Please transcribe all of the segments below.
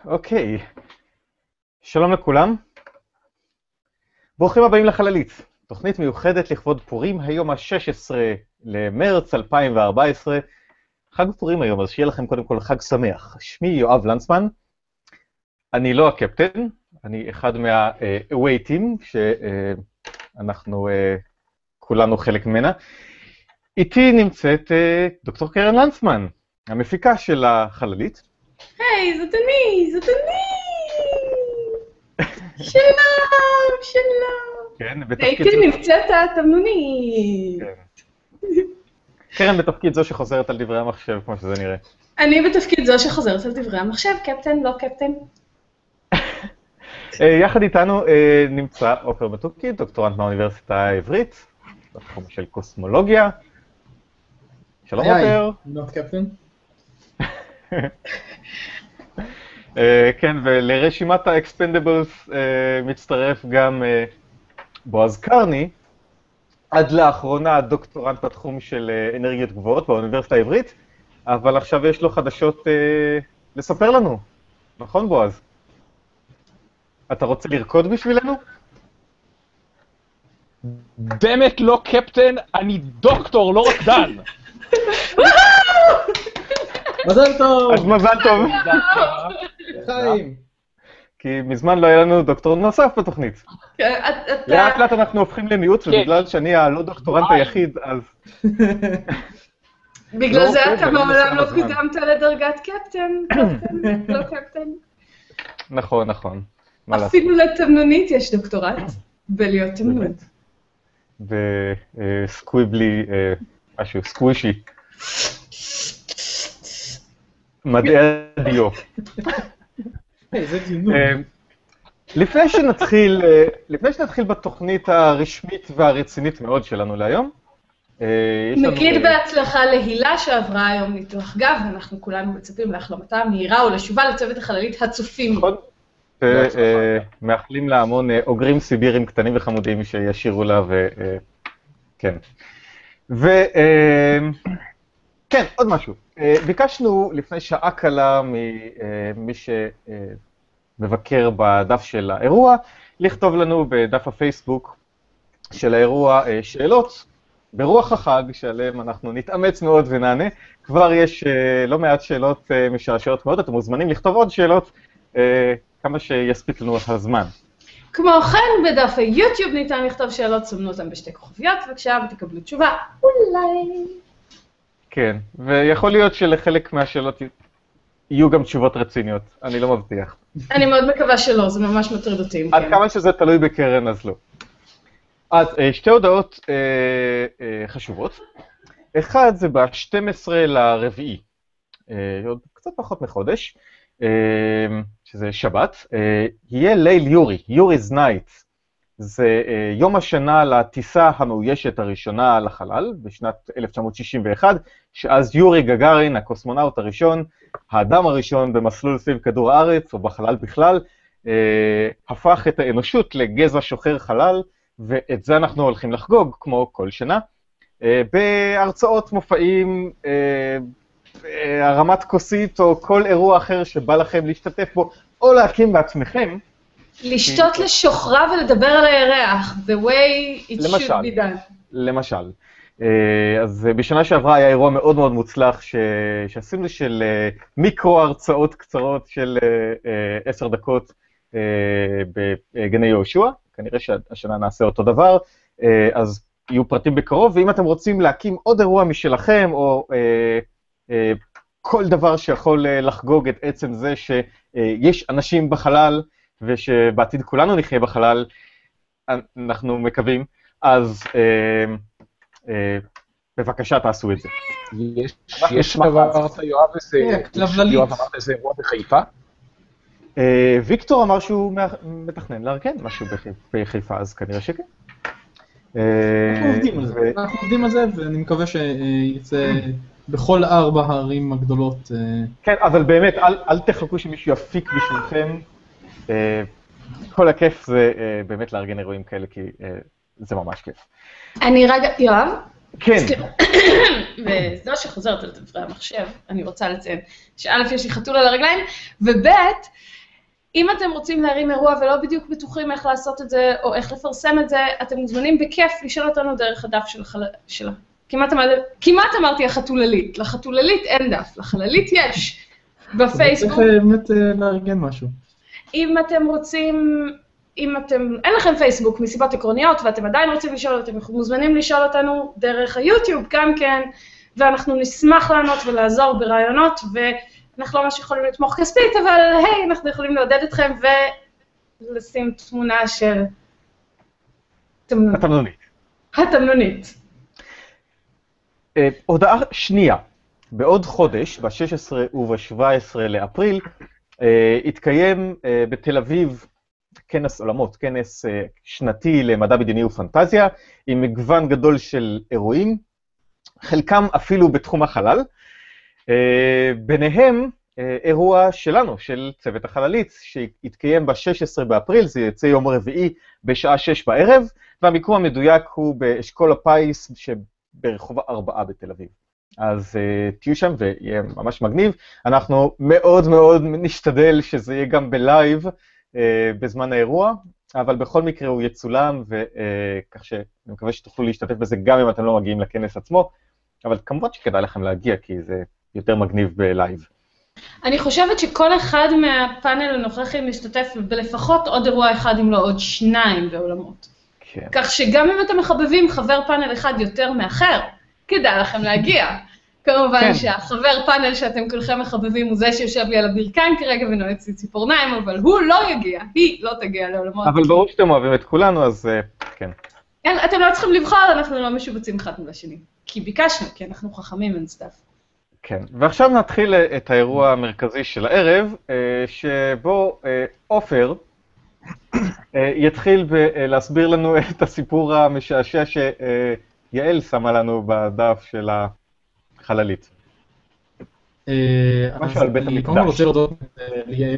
אוקיי, שלום לכולם. ברוכים הבאים לחללית, תוכנית מיוחדת לכבוד פורים, היום ה-16 למרץ 2014. חג פורים היום, אז שיהיה לכם קודם כל חג שמח. שמי יואב לנצמן, אני לא הקפטן, אני אחד מה-away team, שאנחנו כולנו חלק ממנה. איתי נמצאת דוקטור קרן לנצמן, המפיקה של החללית. היי, זאת אני! שלום, שלום. כן, הייתי נמצאת התמנונית. קרן בתפקיד זו שחוזרת על דברי המחשב, כמו שזה נראה. אני בתפקיד זו שחוזרת על דברי המחשב, קפטן, לא קפטן. יחד איתנו נמצא עופר מתוקי, דוקטורנט מהאוניברסיטה העברית, בתחום של קוסמולוגיה. שלום עופר. לא קפטן. כן, ולרשימת האקספנדבלס מצטרף גם בועז קרני, עד לאחרונה דוקטורנט בתחום של אנרגיות גבוהות באוניברסיטה העברית, אבל עכשיו יש לו חדשות לספר לנו, נכון בועז? אתה רוצה לרקוד בשבילנו? דמת לא קפטן, אני דוקטור, לא רקדן. מזל טוב! אז מזל טוב. חיים. כי מזמן לא היה לנו דוקטור נוסף בתוכנית. לאט לאט אנחנו הופכים למיעוט, ובגלל שאני הלא דוקטורנט היחיד, אז... בגלל זה אתה מעולם לא קודמת לדרגת קפטן, לא קפטן. נכון, נכון. אפילו לתמנונית יש דוקטורט, בלהיות תמנונית. וסקוויבלי, משהו, סקווישי. מדעי הדיו. זה דיונות. לפני שנתחיל בתוכנית הרשמית והרצינית מאוד שלנו להיום, נגיד בהצלחה להילה שעברה היום ניתוח גב, ואנחנו כולנו מצפים להחלמתה מהירה ולשובה לצוות החללית הצופים. נכון, ומאחלים לה המון אוגרים סיבירים קטנים וחמודים שישירו לה, וכן. כן, עוד משהו. ביקשנו לפני שעה קלה ממי שמבקר בדף של האירוע, לכתוב לנו בדף הפייסבוק של האירוע שאלות ברוח החג, שעליהם אנחנו נתאמץ מאוד ונענה. כבר יש לא מעט שאלות משעשעות מאוד, אתם מוזמנים לכתוב עוד שאלות, כמה שיספיק לנו הזמן. כמו כן, בדף היוטיוב ניתן לכתוב שאלות, סומנו אותם בשתי כוכביות, בבקשה, ותקבלו תשובה. אולי. כן, ויכול להיות שלחלק מהשאלות יהיו גם תשובות רציניות, אני לא מבטיח. אני מאוד מקווה שלא, זה ממש מטריד אותי. עד כמה שזה תלוי בקרן, אז לא. אז שתי הודעות חשובות. אחד זה ב-12 לרביעי, עוד קצת פחות מחודש, שזה שבת, יהיה ליל יורי, יורי's נייט. זה יום השנה לטיסה המאוישת הראשונה לחלל, בשנת 1961, שאז יורי גגארין, הקוסמונאוט הראשון, האדם הראשון במסלול סביב כדור הארץ, או בחלל בכלל, הפך את האנושות לגזע שוחר חלל, ואת זה אנחנו הולכים לחגוג, כמו כל שנה, בהרצאות, מופעים, הרמת כוסית, או כל אירוע אחר שבא לכם להשתתף בו, או להקים בעצמכם, לשתות לשוחרה ולדבר על הירח, the way it should be done. למשל. אז בשנה שעברה היה אירוע מאוד מאוד מוצלח שעשינו של מיקרו הרצאות קצרות של 10 דקות בגני יהושע. כנראה שהשנה נעשה אותו דבר, אז יהיו פרטים בקרוב, ואם אתם רוצים להקים עוד אירוע משלכם, או כל דבר שיכול לחגוג את עצם זה שיש אנשים בחלל, ושבעתיד כולנו נחיה בחלל, אנחנו מקווים, אז בבקשה תעשו את זה. יש דבר, יואב, אמרת איזה אירוע בחיפה? ויקטור אמר שהוא מתכנן לארגן משהו בחיפה, אז כנראה שכן. אנחנו עובדים על זה, ואני מקווה שיצא בכל 4 הערים הגדולות. כן, אבל באמת, אל תחכו שמישהו יפיק בשבילכם. כל הכיף זה באמת לארגן אירועים כאלה, כי זה ממש כיף. אני רגע, יואב? כן. וזו שחוזרת על דברי המחשב, אני רוצה לציין שא' יש לי חתול על הרגליים, וב' אם אתם רוצים להרים אירוע ולא בדיוק בטוחים איך לעשות את זה, או איך לפרסם את זה, אתם מוזמנים בכיף לשאול אותנו דרך הדף שלה. כמעט אמרתי החתוללית, לחתוללית אין דף, לחללית יש, בפייסבוק. צריך באמת לארגן משהו. אם אתם רוצים, אין לכם פייסבוק מסיבות עקרוניות, ואתם עדיין רוצים לשאול, אתם מוזמנים לשאול אותנו דרך היוטיוב גם כן, ואנחנו נשמח לענות ולעזור ברעיונות, אנחנו לא ממש יכולים לתמוך כספית, אבל היי, אנחנו יכולים לעודד אתכם ולשים תמונה של התמנונית. הודעה שנייה, בעוד חודש, ב-16 וב-17 לאפריל, התקיים בתל אביב כנס עולמות, כנס שנתי למדע בדיוני ופנטזיה, עם מגוון גדול של אירועים, חלקם אפילו בתחום החלל, ביניהם אירוע שלנו, של צוות החללית, שהתקיים ב-16 באפריל, זה יצא יום רביעי בשעה 6 בערב, והמיקום המדויק הוא באשכול הפיס שברחוב 4 בתל אביב. אז תהיו שם ויהיה ממש מגניב. אנחנו מאוד מאוד נשתדל שזה יהיה גם בלייב בזמן האירוע, אבל בכל מקרה הוא יצולם, וכך שאני מקווה שתוכלו להשתתף בזה גם אם אתם לא מגיעים לכנס עצמו, אבל כמובן שכדאי לכם להגיע, כי זה יותר מגניב בלייב. אני חושבת שכל אחד מהפאנל הנוכחים משתתף בלפחות עוד אירוע אחד, אם לא עוד 2 בעולמות. כן. כך שגם אם אתם מחבבים חבר פאנל אחד יותר מאחר, כדאי לכם להגיע. כמובן כן. שהחבר פאנל שאתם כולכם מחבבים הוא זה שיושב לי על הברכיים כרגע ונועץ לי ציפורניים, אבל הוא לא יגיע, היא לא תגיע לעולמות. אבל ברור שאתם אוהבים את כולנו, אז כן. כן, אתם לא צריכים לבחור, אנחנו לא משובצים אחד מול השני. כי ביקשנו, כי אנחנו חכמים and stuff. כן, ועכשיו נתחיל את האירוע המרכזי של הערב, שבו עופר יתחיל להסביר לנו את הסיפור המשעשע שיעל שמה לנו בדף של החללית. משהו על בית המקדש. אני קודם רוצה להודות ליעל,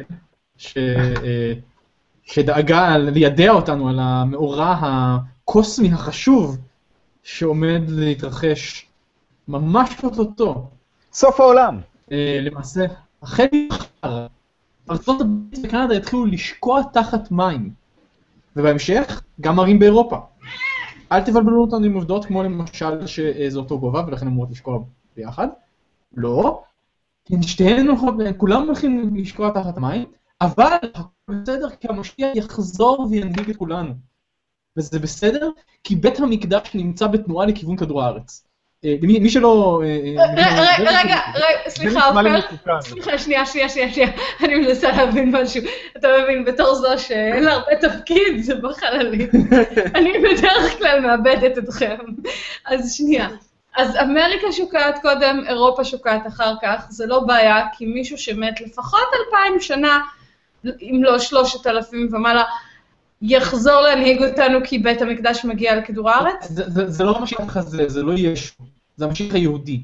שדאגה ליידע אותנו על המאורע הקוסמי החשוב שעומד להתרחש ממש אותו. סוף העולם. למעשה, החל מחר, ארצות הברית וקנדה יתחילו לשקוע תחת מים. ובהמשך, גם ערים באירופה. אל תבלבלו אותנו עם עובדות כמו למשל שזה אותו גובה ולכן אמורות לשקוע ביחד. לא. שתיהן הולכות, כולם הולכים לשקוע תחת מים, אבל בסדר כי המשיח יחזור וינהיג את כולנו. וזה בסדר כי בית המקדש נמצא בתנועה לכיוון כדור הארץ. מי שלא... רגע, סליחה, עופר, סליחה, שנייה, אני מנסה להבין משהו. אתה מבין, בתור זו שאין לה הרבה תפקיד, זה בחללית. אני בדרך כלל מאבדת אתכם. אז שנייה. אז אמריקה שוקעת קודם, אירופה שוקעת אחר כך, זה לא בעיה, כי מישהו שמת לפחות 2000 שנה, אם לא 3000 ומעלה, יחזור להנהיג אותנו כי בית המקדש מגיע לכדור הארץ? זה לא המשיח הזה, זה לא ישו, זה המשיח היהודי.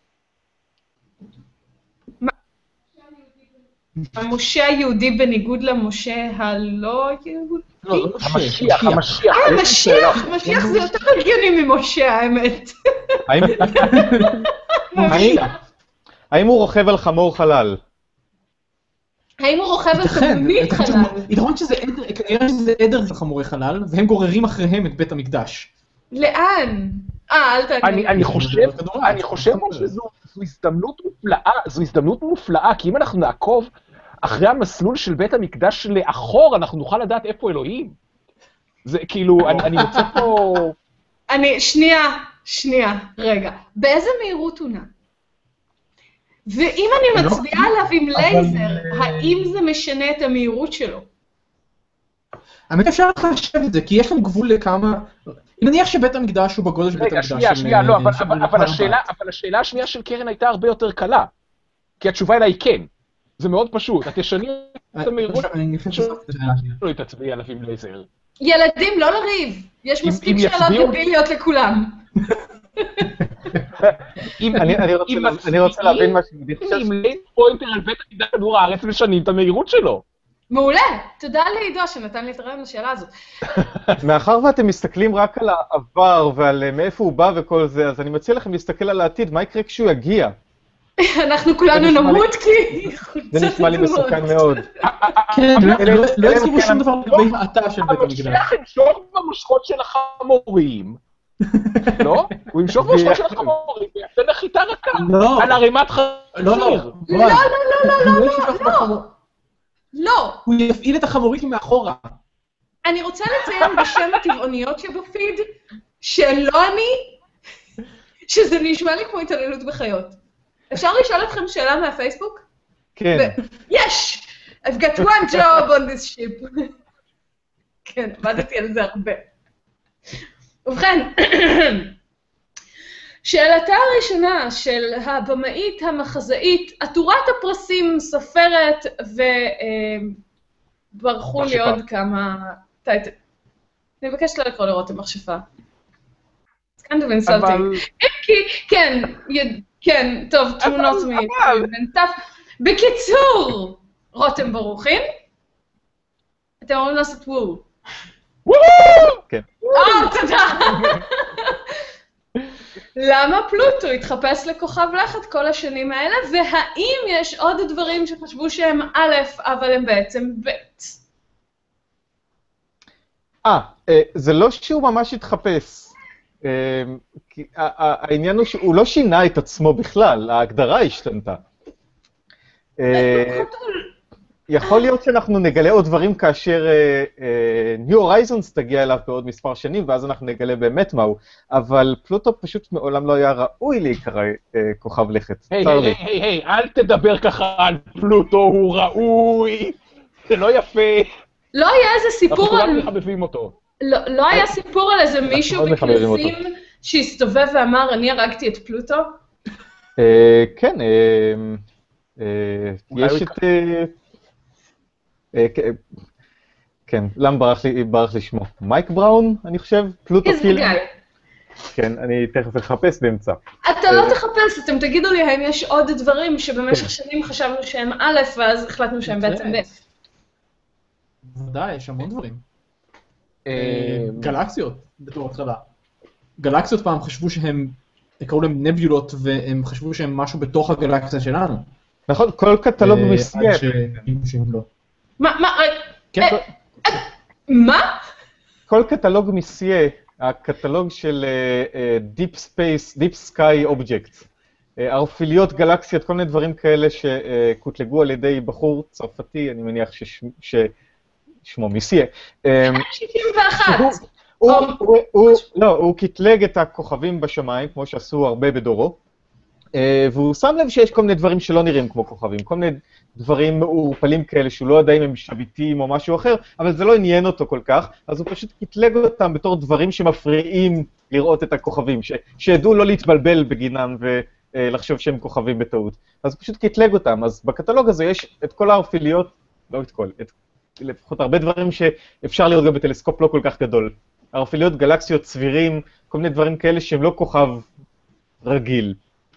המשה היהודי בניגוד למשה הלא יהודי? לא, לא המשיח זה יותר הגיוני ממשה, האמת. האם הוא רוכב על חמור חלל? האם הוא רוכב על חמונית חלל? יתרון שזה עדר של חמורי חלל, והם גוררים אחריהם את בית המקדש. לאן? אל תעני. אני חושב שזו הזדמנות מופלאה, כי אם אנחנו נעקוב אחרי המסלול של בית המקדש לאחור, אנחנו נוכל לדעת איפה אלוהים. זה כאילו, אני רוצה פה... שנייה, רגע. באיזה מהירות הוא נע? ואם אני מצביעה עליו עם לייזר, האם זה משנה את המהירות שלו? האמת אפשר לחשב את זה, כי יש לנו גבול לכמה... אם נניח שבית המקדש הוא בגודל של בית המקדש... שנייה, לא, אבל השאלה השנייה של קרן הייתה הרבה יותר קלה. כי התשובה אליי היא כן. זה מאוד פשוט. את תשני את המהירות... לא תצביעי עליו עם לייזר. ילדים, לא לריב. יש מספיק שאלות דביליות לכולם. אני רוצה להבין מה שאני חושב. אם לייזר פוינטר על בית המקדש כדור הארץ משנים את המהירות שלו. מעולה, תודה לעידו שנתן לי את הרעיון לשאלה הזאת. מאחר ואתם מסתכלים רק על העבר ועל מאיפה הוא בא וכל זה, אז אני מציע לכם להסתכל על העתיד, מה יקרה כשהוא יגיע? אנחנו כולנו נמות כי... זה נשמע לי מסוכן מאוד. כן, לא יסכימו שום דבר לגבי האטה של בית המקדש. המשיח ימשוך במושכות של החמורים, לא? הוא ימשוך במושכות של החמורים, ויעשה נחיתה רכה, על ערימת חזיר. לא. הוא יפעיל את החמורים מאחורה. אני רוצה לציין בשם הטבעוניות שבפיד, שלא אני, שזה נשמע לי כמו התעללות בחיות. אפשר לשאול אתכם שאלה מהפייסבוק? כן. יש! I've got one job on this ship. כן, עבדתי על זה הרבה. ובכן, שאלתה הראשונה של הבמאית המחזאית, עטורת הפרסים, סופרת, וברחו לי עוד כמה טייטל. אני מבקשת לא לקרוא לרותם מכשפה. It's kind of insulting. כן, טוב, תמונות מבנטף. בקיצור, רותם ברוכין, אתם אומרים לעשות וואו. וואו! כן. תודה. למה פלוטו התחפש לכוכב לכת כל השנים האלה, והאם יש עוד דברים שחשבו שהם א', אבל הם בעצם ב'? זה לא שהוא ממש התחפש. העניין הוא שהוא לא שינה את עצמו בכלל, ההגדרה השתנתה. יכול להיות שאנחנו נגלה עוד דברים כאשר New Horizons תגיע אליו בעוד מספר שנים, ואז אנחנו נגלה באמת מהו, אבל פלוטו פשוט מעולם לא היה ראוי להיקרא כוכב לכת. היי, אל תדבר ככה על פלוטו, הוא ראוי, זה לא יפה. לא היה איזה סיפור אנחנו כולם מחבבים אותו. לא היה סיפור על איזה מישהו בכנסים שהסתובב ואמר, אני הרגתי את פלוטו? כן, יש את... כן, למה ברח לי שמו? מייק בראון, אני חושב? פלוטו קילר? כן, אני תכף אחפש באמצע. אתה לא תחפש, אתם תגידו לי האם יש עוד דברים שבמשך שנים חשבנו שהם א', ואז החלטנו שהם בעצם ב'. ודאי, יש המון דברים. גלקסיות, בתור התחלה. גלקסיות פעם חשבו שהם, קראו להם נביולות, והם חשבו שהם משהו בתוך הגלקסיה שלנו. נכון, כל קטלוג מסוים. מה? כל קטלוג מסיה, הקטלוג של Deep Space, Deep Sky Objects, ערפיליות, גלקסיות, כל מיני דברים כאלה שקוטלגו על ידי בחור צרפתי, אני מניח ששמו מסיה. 71. הוא קטלג את הכוכבים בשמיים, כמו שעשו הרבה בדורו, והוא שם לב שיש כל מיני דברים שלא נראים כמו כוכבים, כל מיני דברים מעורפלים כאלה שהוא לא יודע אם הם שביטים או משהו אחר, אבל זה לא עניין אותו כל כך, אז הוא פשוט קטלג אותם בתור דברים שמפריעים לראות את הכוכבים, שידעו לא להתבלבל בגינם ולחשוב שהם כוכבים בטעות. אז הוא פשוט קטלג אותם, אז בקטלוג הזה יש את כל הערפיליות, לא את כל, לפחות הרבה דברים שאפשר לראות גם בטלסקופ לא כל כך גדול. ערפיליות, גלקסיות, צבירים, כל מיני דברים כאלה שהם לא כוכב רגיל.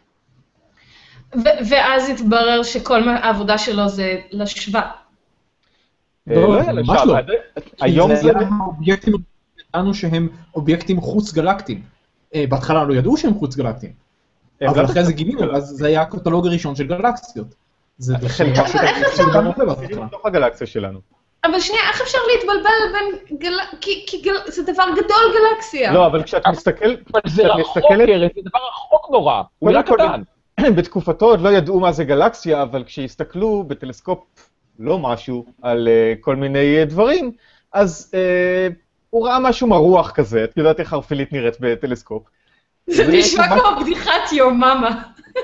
ואז התברר שכל העבודה שלו זה לשווה. לא, ממש לא. היום זה אובייקטים ידענו שהם אובייקטים חוץ גלקטיים. בהתחלה לא ידעו שהם חוץ גלקטיים. אבל אחרי זה גילינו, אז זה היה הקטלוג הראשון של גלקסיות. זה חלקה בתוך הגלקסיה שלנו. אבל שנייה, איך אפשר להתבלבל בין כי זה דבר גדול גלקסיה. לא, אבל כשאת מסתכלת... אבל זה רחוק, זה דבר רחוק נורא, הוא נראה קטן. בתקופתו עוד לא ידעו מה זה גלקסיה, אבל כשהסתכלו בטלסקופ לא משהו על כל מיני דברים, אז הוא ראה משהו מרוח כזה, את יודעת איך ערפילית נראית בטלסקופ. זה נשמע כמו בדיחת יוממה.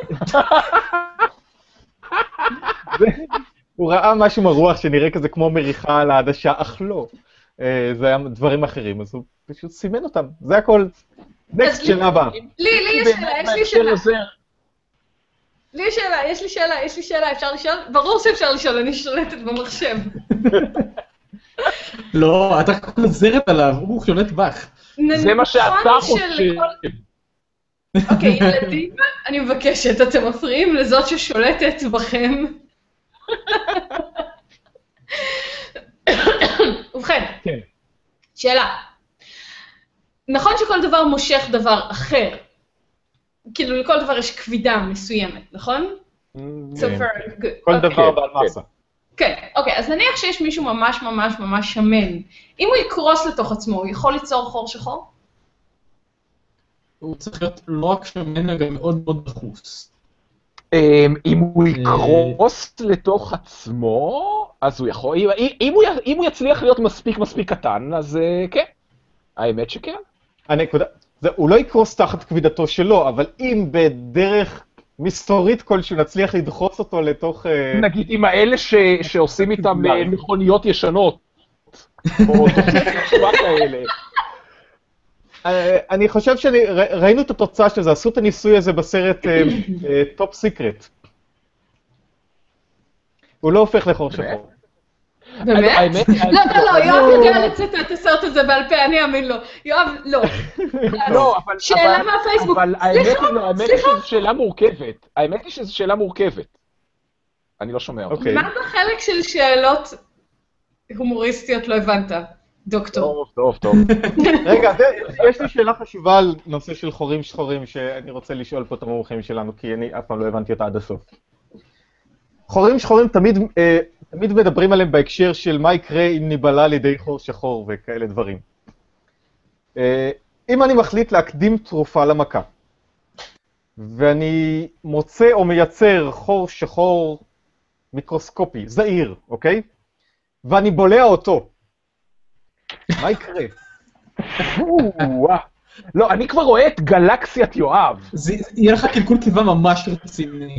הוא ראה משהו מרוח שנראה כזה כמו מריחה על העדשה, אך לא. זה היה דברים אחרים, אז הוא פשוט סימן אותם, זה הכל. נקסט שנה הבאה. לי יש שאלה, יש לי שאלה, אפשר לשאול? ברור שאפשר לשאול, אני שולטת במחשב. לא, אתה חוזרת עליו, הוא שולט בך. זה מה שאתה חושב. אוקיי, ילדים, אני מבקשת, אתם מפריעים לזאת ששולטת בכם. כן. שאלה. נכון שכל דבר מושך דבר אחר. כאילו לכל דבר יש כבידה מסוימת, נכון? כל דבר בעל מסה. כן, אוקיי, אז נניח שיש מישהו ממש ממש ממש שמן. אם הוא יקרוס לתוך עצמו, הוא יכול ליצור חור שחור? הוא צריך להיות לא רק שמן, אלא גם מאוד מאוד דחוס. אם הוא יקרוס לתוך עצמו, אז הוא יכול, אם הוא יצליח להיות מספיק קטן, אז כן. האמת שכן. הנקודה, הוא לא יקרוס תחת כבידתו שלו, אבל אם בדרך מסתורית כלשהו נצליח לדחוס אותו לתוך... נגיד עם האלה שעושים איתם מכוניות ישנות, או תוכניות כאלה. אני חושב שראינו את התוצאה של זה, עשו את הניסוי הזה בסרט טופ סיקרט. הוא לא הופך לחור שחור. באמת? לא, יואב יודע לצטט את הסרט הזה בעל פה, אני אאמין לו. יואב, לא. שאלה מהפייסבוק. אבל האמת היא שזו שאלה מורכבת. האמת היא שזו שאלה מורכבת. אני לא שומע אותך. מה בחלק של שאלות הומוריסטיות לא הבנת, דוקטור? טוב. רגע, יש לי שאלה חשובה על נושא של חורים שחורים, שאני רוצה לשאול פה את המומחים שלנו, כי אני אף פעם לא הבנתי אותה עד הסוף. חורים שחורים תמיד מדברים עליהם בהקשר של מה יקרה אם ניבלה לידי חור שחור וכאלה דברים. אם אני מחליט להקדים תרופה למכה, ואני מוצא או מייצר חור שחור מיקרוסקופי, זעיר, אוקיי? ואני בולע אותו, מה יקרה? לא, אני כבר רואה את גלקסיית יואב. יהיה לך קלקול קיבה ממש רציני.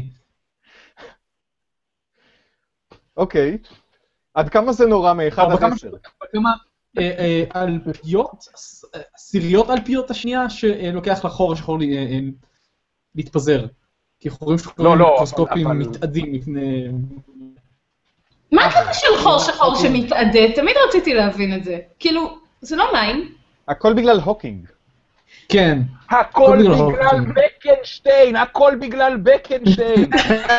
אוקיי. עד כמה זה נורא מ-1 עד 10? כמה אלפיות, עשיריות אלפיות השנייה שלוקח לחור השחור להתפזר. כי חורים שחורים מיקרוסקופיים מתאדים לפני... מה הקטע של חור שחור שמתאדה? תמיד רציתי להבין את זה. כאילו, זה לא מים. הכל בגלל הוקינג. כן. הכל בגלל בקנשטיין, הכל בגלל בקנשטיין.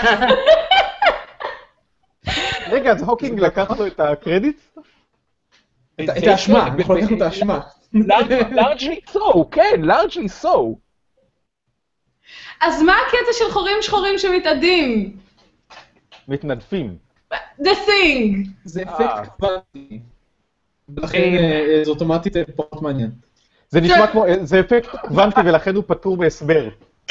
רגע, אז הוקינג לקח לו את הקרדיט? את האשמה, אנחנו לקחנו את האשמה. largely so, כן, largely so. אז מה הקטע של חורים שחורים שמתאדים? מתנדפים. The thing. זה אפקט קוונטי. ולכן זה אוטומטית פחות מעניין. זה נשמע כמו, זה אפקט קוונטי ולכן הוא פטור בהסבר.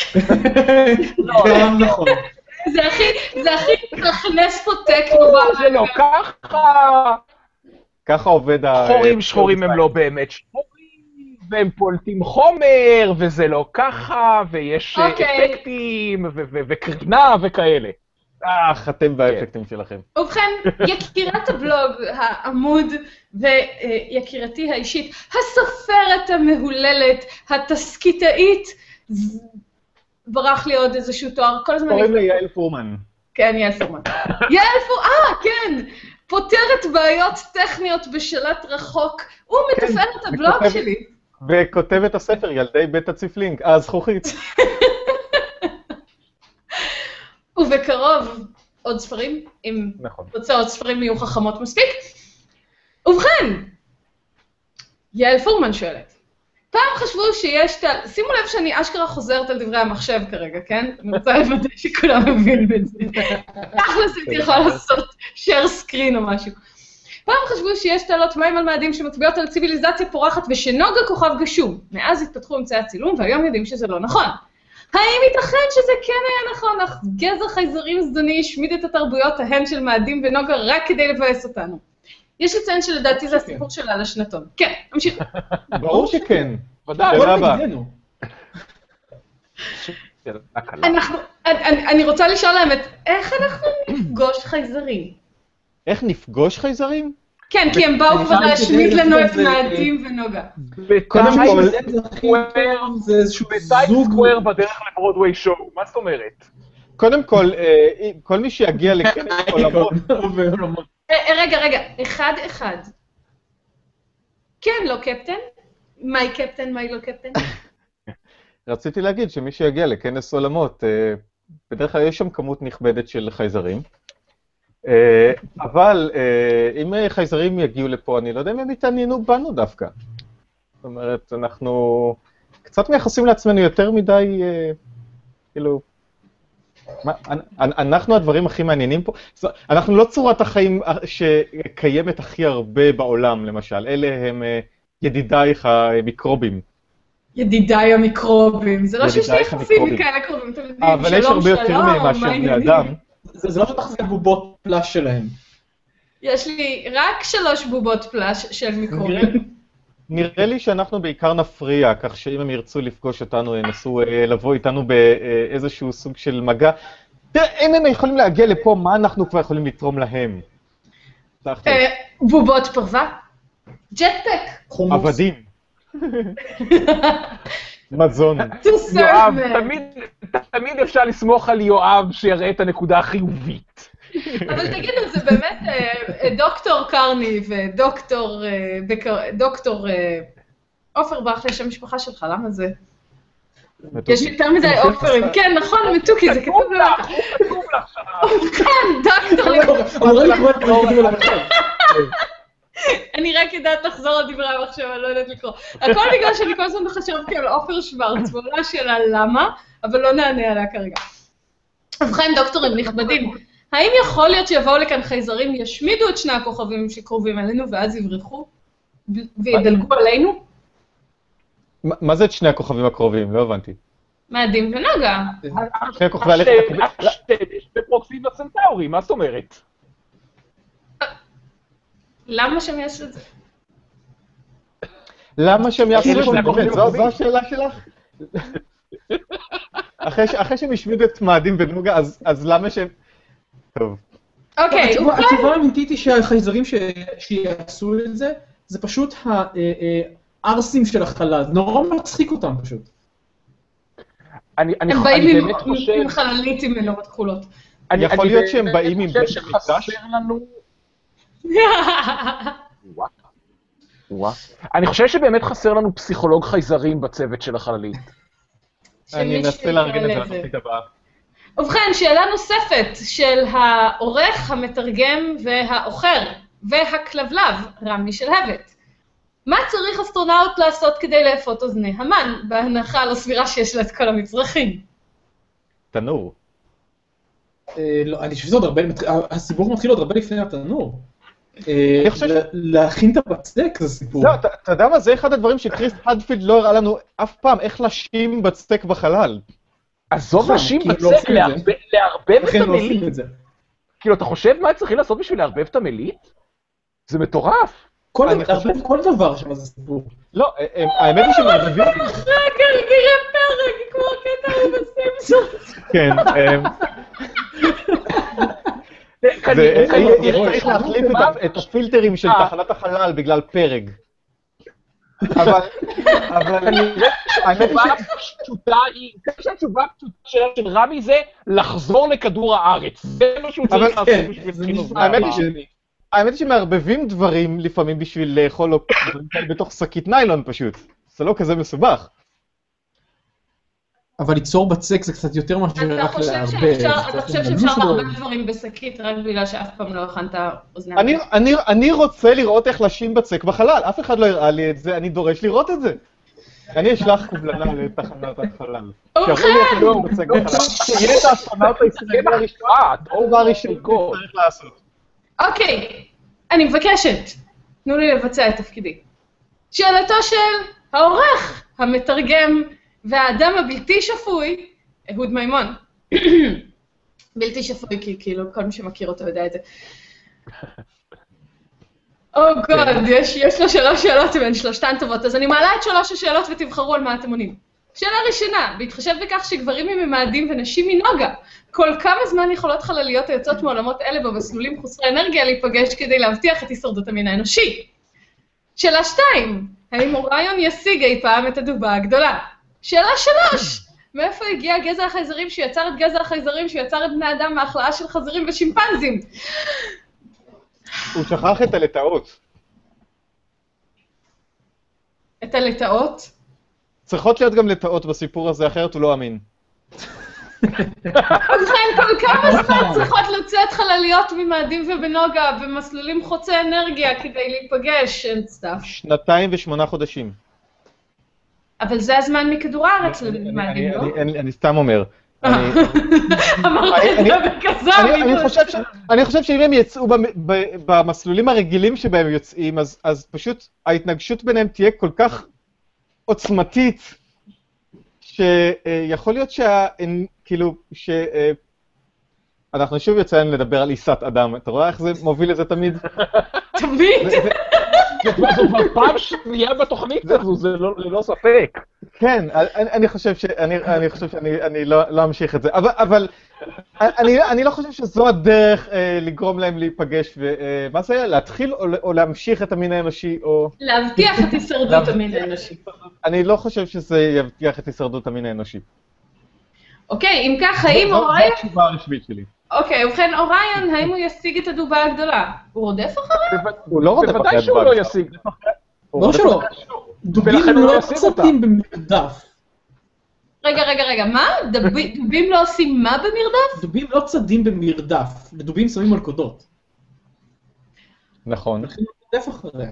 גם נכון. זה הכי תכנס פה טקנו. זה לא ככה. ככה עובד חורים שחורים הם לא באמת שחורים, והם פולטים חומר, וזה לא ככה, ויש אפקטים, וקרינה וכאלה. אתם באפקטים שלכם. ובכן, יקירת הבלוג, העמוד, ויקירתי האישית, הסופרת המהוללת, התסקיטאית, ברח לי עוד איזשהו תואר, כל הזמן... קוראים לי יעל פורמן. כן, יעל פורמן. יעל פורמן, כן! פותרת בעיות טכניות בשלט רחוק, הוא מתפעל את הבלוג שלי. וכותב את הספר, ילדי בית הציפלינג, זכוכית. ובקרוב עוד ספרים, אם רוצה עוד ספרים יהיו חכמות מספיק. ובכן, יעל פורמן שואלת, פעם חשבו שיש, שימו לב שאני אשכרה חוזרת על דברי המחשב כרגע, כן? אני רוצה לוודא שכולם מבינים את זה. תכלס הייתי יכולה לעשות share screen או משהו. פעם חשבו שיש תעלות מים על מאדים שמצביעות על ציוויליזציה פורחת ושנוגה כוכב גשום. מאז התפתחו אמצעי הצילום והיום יודעים שזה לא נכון. האם ייתכן שזה כן היה נכון, אך גזע חייזרים זדוני השמיד את התרבויות ההן של מאדים ונוגה רק כדי לבאס אותנו? יש לציין שלדעתי זה הסיפור שלה על השנתון. כן, נמשיך. ברור שכן. ודאי. אני רוצה לשאול להם את איך אנחנו נפגוש חייזרים? איך נפגוש חייזרים? כן, כי הם באו כבר להשמיד לנו את מאדים ונוגה. קודם כל, זה איזשהו סקוואר בדרך לברודווי שואו, מה זאת אומרת? קודם כל, כל מי שיגיע לכנס עולמות, רגע, אחד. כן, לא קפטן? מהי קפטן, מהי לא קפטן? רציתי להגיד שמי שיגיע לכנס עולמות, בדרך כלל יש שם כמות נכבדת של חייזרים. אבל אם חייזרים יגיעו לפה, אני לא יודע אם הם יתעניינו בנו דווקא. זאת אומרת, אנחנו קצת מייחסים לעצמנו יותר מדי, כאילו, אנחנו הדברים הכי מעניינים פה. אנחנו לא צורת החיים שקיימת הכי הרבה בעולם, למשל. אלה הם ידידייך המיקרובים. ידידיי המיקרובים. זה לא שיש לי יחסים מכאלה קרובים, אתם יודעים, אבל יש הרבה יותר ממה שהם בני אדם. זה לא שתחזק בובות פלאש שלהם. יש לי רק 3 בובות פלאש של מיקרובים. נראה לי שאנחנו בעיקר נפריע, כך שאם הם ירצו לפגוש אותנו, ינסו לבוא איתנו באיזשהו סוג של מגע. תראה, אם הם יכולים להגיע לפה, מה אנחנו כבר יכולים לתרום להם? בובות פרווה? ג'טפק? עבדים. מזון. יואב, תמיד אפשר לסמוך על יואב שיראה את הנקודה החיובית. אבל תגידו, זה באמת דוקטור קרני ודוקטור עופר ברח לי שם משפחה שלך, למה זה? יש יותר מדי עופרים, כן, נכון, מתוקי, זה כתוב לך. כן, דוקטור. אני רק יודעת לחזור על דברי המחשב, אני לא יודעת לקרוא. הכל בגלל שאני כל הזמן חשבתי על עופר שוורץ, ועולה שאלה למה, אבל לא נענה עליה כרגע. ובכן, דוקטורים נכבדים, האם יכול להיות שיבואו לכאן חייזרים, ישמידו את 2 הכוכבים שקרובים אלינו, ואז יברחו וידלגו עלינו? מה זה את 2 הכוכבים הקרובים? לא הבנתי. מאדים ונגה. 2 הכוכבי הלכת... יש בפרוקסים בסנטאורי, מה זאת אומרת? למה שהם יעשו את זה? למה שהם יעשו את זה? באמת, זו השאלה שלך? אחרי שהם השמידו את מאדים ונוגה, אז למה שהם... טוב. אוקיי, התשובה האמיתית היא שהחייזרים שיעשו את זה, זה פשוט הארסים של החלל. נורא מצחיק אותם פשוט. הם באים עם חללית עם מנורות כחולות. יכול להיות שהם באים עם בית מקדש? אני חושב שבאמת חסר לנו פסיכולוג חייזרים בצוות של החללית. אני אנסה לארגן את זה לתוכנית הבאה. ובכן, שאלה נוספת של העורך, המתרגם והאוחר והכלבלב, רמי שלהבת. מה צריך אסטרונאוט לעשות כדי לאפות אוזני המן, בהנחה על הסבירה שיש לה את כל המצרכים? תנור. לא, אני חושב שזה עוד הרבה, הסיפור מתחיל עוד הרבה לפני התנור. להכין את הבצק זה סיפור. לא, אתה יודע מה? זה אחד הדברים שקריס הדפילד לא הראה לנו אף פעם, איך לשים בצק בחלל. עזוב נשים בצק, לערבב את המלית. כאילו, אתה חושב מה צריכים לעשות בשביל לערבב את המלית? זה מטורף. כל דבר שם זה סיפור. לא, האמת היא שמערבבים... גרגירי פרק, כמו הקטע בסימפסונס. כן, צריך להחליף את הפילטרים של תחנת החלל בגלל פרג. אבל האמת היא שהתשובה הפשוטה של רמי זה לחזור לכדור הארץ. זה מה שהוא צריך לעשות בשביל חינוך. האמת היא שמערבבים דברים לפעמים בשביל לאכול או דברים כאלה בתוך שקית ניילון פשוט. זה לא כזה מסובך. אבל ליצור בצק זה קצת יותר מאשר רק לערבב. אתה חושב שאפשר לערבב דברים בשקית רק בגלל שאף פעם לא הכנת אוזניים? אני רוצה לראות איך לשים בצק בחלל. אף אחד לא הראה לי את זה, אני דורש לראות את זה. אני אשלח קובלנה לתחנת החלל. שיהיה את האסטרונאוט הישראלי הראשון, דבר ראשון צריך לעשות. אוקיי, אני מבקשת. תנו לי לבצע את תפקידי. שאלתו של העורך, המתרגם, והאדם הבלתי שפוי, אהוד מימון. בלתי שפוי, כי כאילו כל מי שמכיר אותו יודע את זה. גוד, יש לו 3 שאלות והן 3 טובות, אז אני מעלה את 3 השאלות ותבחרו על מה אתם עונים. שאלה ראשונה, בהתחשב בכך שגברים הם ממאדים ונשים מנוגה, כל כמה זמן יכולות חלליות היוצאות מעולמות אלה במסלולים חוסרי אנרגיה להיפגש כדי להבטיח את הישרדות המין האנושי? שאלה 2, האם אוריון ישיג אי פעם את הדובה הגדולה? שאלה 3, מאיפה הגיע גזע החייזרים שיצר את גזע החייזרים שיצר את בני אדם מהחלאה של חזירים ושימפנזים? הוא שכח את הלטאות. את הלטאות? צריכות להיות גם לטאות בסיפור הזה, אחרת הוא לא אמין. ובכן, כל כמה זמן צריכות לצאת חלליות ממאדים ובנוגה במסלולים חוצי אנרגיה כדי להיפגש and stuff? 2 ו8 חודשים. אבל זה הזמן מכדור הארץ למאדים, לא? אני סתם אומר. אמרת את זה בכזה אני חושב שאם הם יצאו במסלולים הרגילים שבהם יוצאים, אז פשוט ההתנגשות ביניהם תהיה כל כך עוצמתית, שיכול להיות אנחנו שוב יוצאים לדבר על עיסת אדם. אתה רואה איך זה מוביל לזה תמיד? תמיד? זה כבר פעם שנייה בתוכנית הזו, זה לא ספק. כן, אני חושב שאני לא אמשיך את זה, אבל אני לא חושב שזו הדרך לגרום להם להיפגש, ומה זה היה? להתחיל או להמשיך את המין האנושי, או... להבטיח את הישרדות המין האנושי. אני לא חושב שזה יבטיח את הישרדות המין האנושי. אוקיי, אם כך, האם אוריון... זו התשובה הרשמית שלי. אוקיי, ובכן, אוריון, האם הוא ישיג את הדובה הגדולה? הוא רודף אחריה? הוא לא רודף אחריה. בוודאי שהוא לא ישיג. לא שלא. דובים לא צדים במרדף. רגע, מה? דובים לא עושים מה במרדף? דובים לא צדים במרדף, לדובים שמים מלכודות. נכון. רודף אחריה.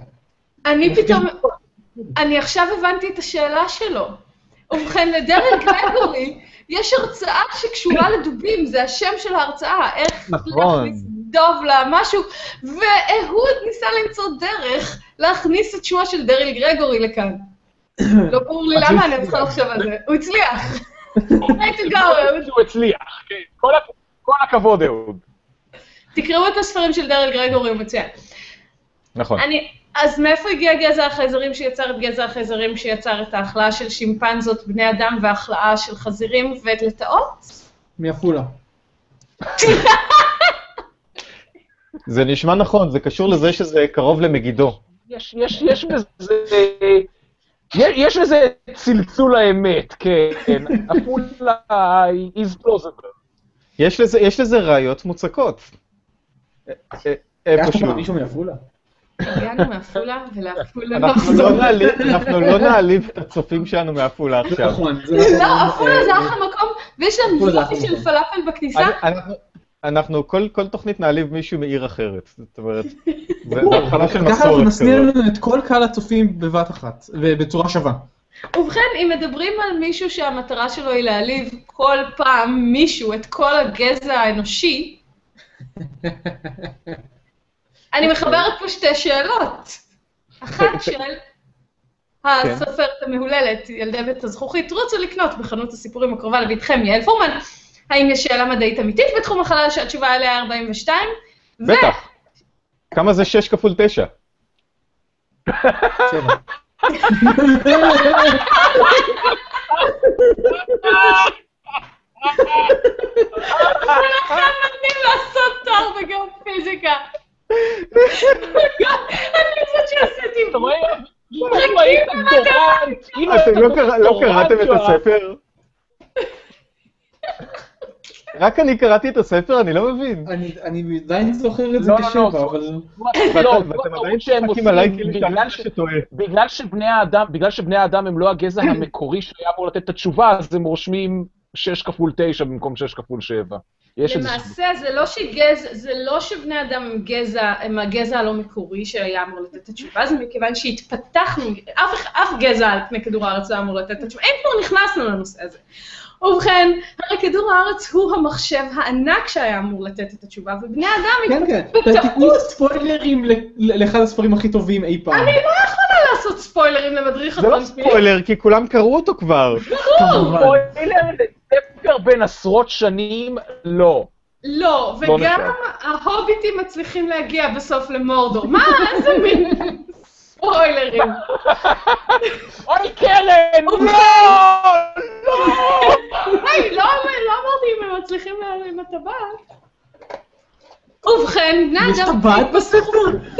אני עכשיו הבנתי את השאלה שלו. ובכן, לדרל גרגורי יש הרצאה שקשורה לדובים, זה השם של ההרצאה, איך להכניס דוב למשהו, ואהוד ניסה למצוא דרך להכניס את שמו של דרל גרגורי לכאן. לא ברור לי למה אני צריכה לחשוב על זה. הוא הצליח. הוא הצליח, כל הכבוד אהוד. תקראו את הספרים של דרל גרגורי, הוא מצוין. נכון. אז מאיפה הגיע גזע החייזרים שיצר את גזע החייזרים שיצר את ההחלאה של שימפנזות, בני אדם וההחלאה של חזירים ואת לטאות? מעפולה. זה נשמע נכון, זה קשור לזה שזה קרוב למגידו. יש לזה צלצול האמת, כן. עפולה is plausible. יש לזה ראיות מוצקות. איפשהו. מישהו מעפולה? הגענו מעפולה ולעפולה אנחנו לא נעליב את הצופים שלנו מעפולה עכשיו. נכון. לא, עפולה זה אחלה מקום, ויש להם זרופי של פלאפל בכניסה. אנחנו כל תוכנית נעליב מישהו מעיר אחרת. זאת אומרת, זה התחלה של מסורת כזאת. ככה אנחנו נסניר לנו את כל קהל הצופים בבת אחת, ובצורה שווה. ובכן, אם מדברים על מישהו שהמטרה שלו היא להעליב כל פעם מישהו את כל הגזע האנושי, אני מחברת פה שתי שאלות. אחת של הסופרת המהוללת, ילדי בית הזכוכית, רוצו לקנות בחנות הסיפורים הקרובה לביתכם, יעל פורמן. האם יש שאלה מדעית אמיתית בתחום החלל שהתשובה עליה 42? בטח. כמה זה 6 כפול 9? 7. ולכן נותנים לעשות תואר בגיאופיזיקה. אני חושבת שעשיתי... אתם לא קראתם את הספר? רק אני קראתי את הספר, אני לא מבין. אני עדיין זוכר את זה כשבע, אבל... ואתם עדיין צוחקים עליי כאילו שאני שטועה. בגלל שבני האדם הם לא הגזע המקורי שהיה אמור לתת את התשובה, אז הם רושמים 6 כפול 9 במקום 6 כפול 7. למעשה, זה לא שבני אדם הם הגזע הלא מקורי שהיה אמור לתת את התשובה, זה מכיוון שהתפתחנו, אף גזע על פני כדור הארץ לא אמור לתת את התשובה, אין כבר נכנסנו לנושא הזה. ובכן, הרי כדור הארץ הוא המחשב הענק שהיה אמור לתת את התשובה, ובני אדם תתנו ספוילרים לאחד הספרים הכי טובים אי פעם. אני לא יכולה לעשות ספוילרים למדריך הטרנספיר. זה לא ספוילר, כי כולם קראו אותו כבר. ספוילר לספר בין עשרות שנים, לא. לא, וגם ההוביטים מצליחים להגיע בסוף למורדור. מה? איזה מין ספוילרים. אוי קרן! לא! היי, לא אמרתי אם הם מצליחים עם הטבעת. ובכן, בני אדם... יש טבעת בספר?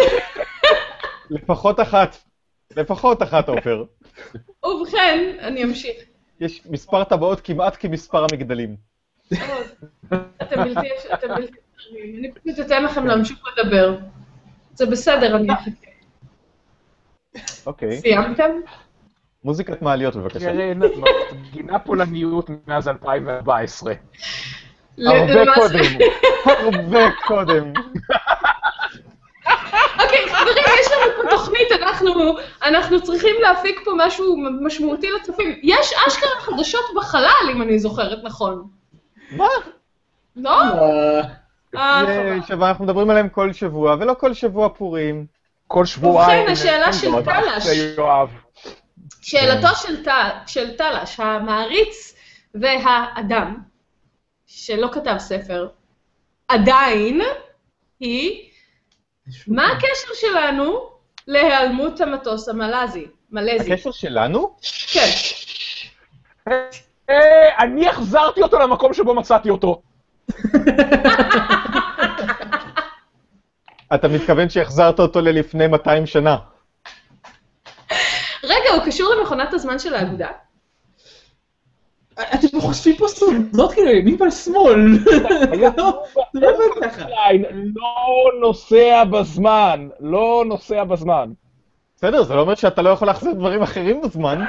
לפחות אחת, עופר. ובכן, אני אמשיך. יש מספר טבעות כמעט כמספר המגדלים. אתם בלתי... אני פשוט אתן לכם להמשיך לדבר. זה בסדר, אני אחכה. אוקיי. סיימתם? מוזיקת מעליות בבקשה. קרן, גינה פולניות מאז 2014. הרבה קודם. אוקיי, חברים, יש לנו פה תוכנית, אנחנו צריכים להפיק פה משהו משמעותי לצופים. יש אשכרה חדשות בחלל, אם אני זוכרת נכון. מה? לא? אנחנו מדברים עליהם כל שבוע, ולא כל שבוע פורים. כל שבועיים. ובכן, השאלה של טלש. שאלתו של טלש, המעריץ והאדם, שלא כתב ספר, עדיין היא, מה הקשר שלנו להיעלמות המטוס המלזי? הקשר שלנו? כן. אני החזרתי אותו למקום שבו מצאתי אותו. אתה מתכוון שהחזרת אותו ללפני 200 שנה. רגע, הוא קשור למכונת הזמן של האגודה? אתם חושבים פה סודות כאלה, ימין ועל שמאל. זה לא עובד ככה. לא נוסע בזמן. בסדר, זה לא אומר שאתה לא יכול להחזיר דברים אחרים בזמן.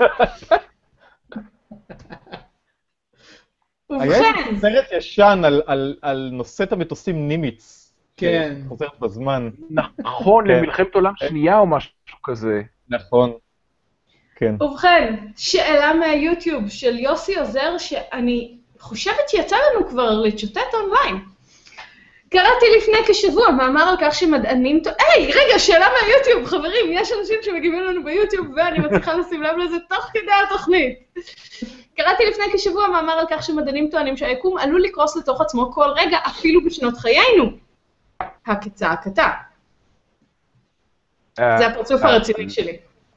היה סרט ישן על נושאת המטוסים נימיץ. כן. חוזרת בזמן. נכון, למלחמת עולם שנייה או משהו כזה. נכון. כן. ובכן, שאלה מהיוטיוב של יוסי עוזר, שאני חושבת שיצא לנו כבר לצ'וטט אונליין. קראתי לפני כשבוע מאמר על כך שמדענים... היי, רגע, שאלה מהיוטיוב, חברים, יש אנשים שמגיבים לנו ביוטיוב ואני מצליחה לשים לב לזה תוך כדי התוכנית. קראתי לפני כשבוע מאמר על כך שמדענים טוענים שהיקום עלול לקרוס לתוך עצמו כל רגע, אפילו בשנות חיינו. הכצעקתה. זה הפרצוף הרציני שלי.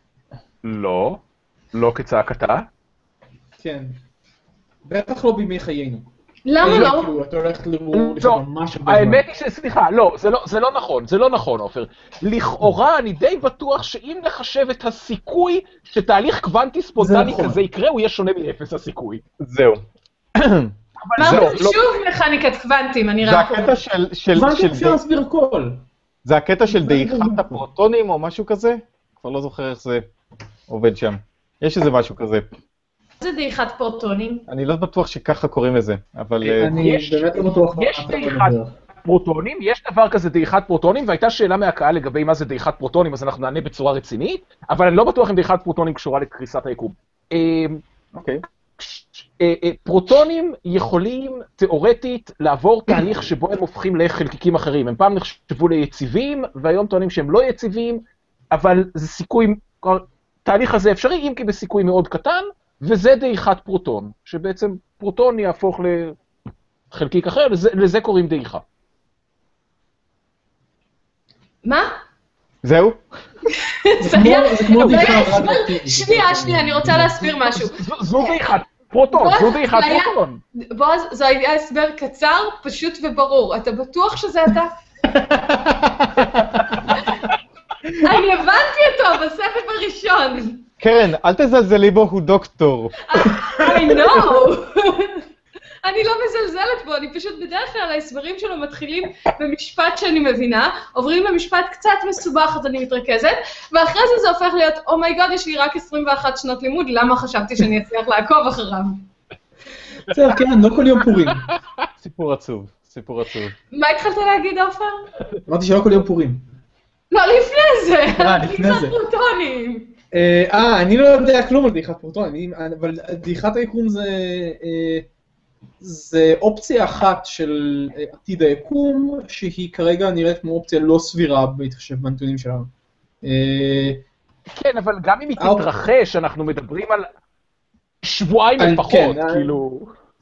לא כצעקתה. כן. בטח לא בימי חיינו. למה לא? אתה הולך לראות ממש בזמן. האמת היא שסליחה, לא, זה לא נכון, עופר. לכאורה אני די בטוח שאם נחשב את הסיכוי שתהליך קוונטי ספונטני כזה יקרה, הוא יהיה שונה מאפס הסיכוי. זהו. אמרנו שוב מכניקת קוונטים, אני רק... זה הקטע של... קוונטים אפשר להסביר הכל. זה הקטע של דעיכת הפרוטונים או משהו כזה? כבר לא זוכר איך זה עובד שם. יש איזה משהו כזה. זה דעיכת פרוטונים. אני לא בטוח שככה קוראים לזה, אבל... אני באמת לא בטוח. יש דעיכת פרוטונים, יש דבר כזה דעיכת פרוטונים, והייתה שאלה מהקהל לגבי מה זה דעיכת פרוטונים, אז אנחנו נענה בצורה רצינית, אבל אני לא בטוח אם דעיכת פרוטונים קשורה לקריסת היקום. אוקיי. פרוטונים יכולים תיאורטית לעבור תהליך שבו הם הופכים לחלקיקים אחרים. הם פעם נחשבו ליציבים, והיום טוענים שהם לא יציבים, אבל זה סיכוי, תהליך הזה אפשרי, אם כי בסיכוי מאוד קטן, וזה דעיכת פרוטון, שבעצם פרוטון יהפוך לחלקיק אחר, לזה קוראים דעיכה. מה? זהו? זה כמו דעיכה רדיואקטיבית. שנייה, אני רוצה להסביר משהו. זו דעיכת פרוטון, בועז, זה היה הסבר קצר, פשוט וברור. אתה בטוח שזה אתה? אני הבנתי אותו בסבב הראשון. קרן, אל תזלזלי בו, הוא דוקטור. I know. אני לא מזלזלת בו, אני פשוט בדרך כלל ההסברים שלו מתחילים במשפט שאני מבינה, עוברים למשפט קצת מסובך אז אני מתרכזת, ואחרי זה הופך להיות, אומייגוד, יש לי רק 21 שנות לימוד, למה חשבתי שאני אצליח לעקוב אחריו? בסדר, כן, לא כל יום פורים. סיפור עצוב. מה התחלת להגיד, עופר? אמרתי שלא כל יום פורים. לא, לפני זה. לפני זה. פרוטונים. אני לא יודע כלום על דעיכת פרוטונים, אבל דעיכת היקום זה אופציה אחת של עתיד היקום, שהיא כרגע נראית כמו אופציה לא סבירה בהתחשב בנתונים שלנו. כן, אבל גם אם היא תתרחש, אנחנו מדברים על שבועיים לפחות, כאילו...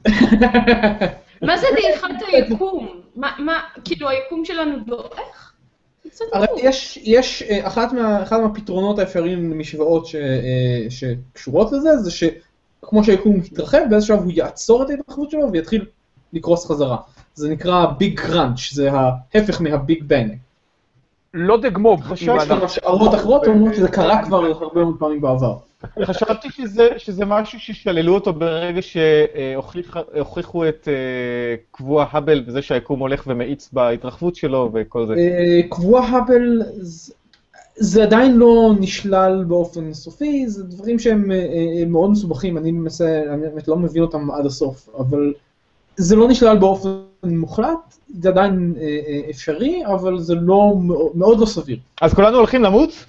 מה זה דעיכת היקום? כאילו היקום שלנו דועך? הרי יש אחד מהפתרונות האפשריים למשוואות שקשורות לזה, זה שכמו שהיקום יתרחב, באיזשהו שלב הוא יעצור את ההתרחבות שלו ויתחיל לקרוס חזרה. זה נקרא ביג קראנץ', זה ההפך מהביג בנג. לא דגמוב. השערות אחרות אומרות שזה קרה כבר הרבה מאוד פעמים בעבר. חשבתי שזה משהו ששללו אותו ברגע שהוכיחו את קבוע האבל וזה שהיקום הולך ומאיץ בהתרחבות שלו וכל זה. קבוע האבל, זה עדיין לא נשלל באופן סופי, זה דברים שהם מאוד מסובכים, אני באמת לא מבין אותם עד הסוף, אבל זה לא נשלל באופן מוחלט, זה עדיין אפשרי, אבל זה לא, מאוד לא סביר. אז כולנו הולכים למות?